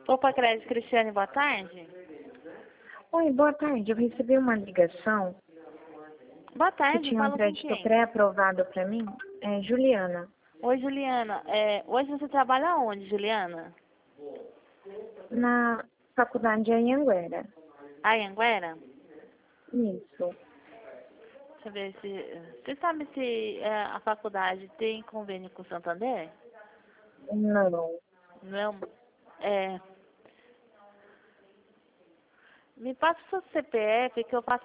Opa, Crédito Cristiane, boa tarde. Oi, boa tarde. Eu recebi uma ligação Boa que tarde, tinha um falo com crédito quem? pré-aprovado para mim. É Juliana, Oi, Juliana. Hoje você trabalha onde, Juliana? na faculdade de Anhanguera. Anhanguera? Isso. Deixa eu ver se... Você sabe se a faculdade tem convênio com o Santander? Não. Não. É... Me passa o seu CPF que eu faço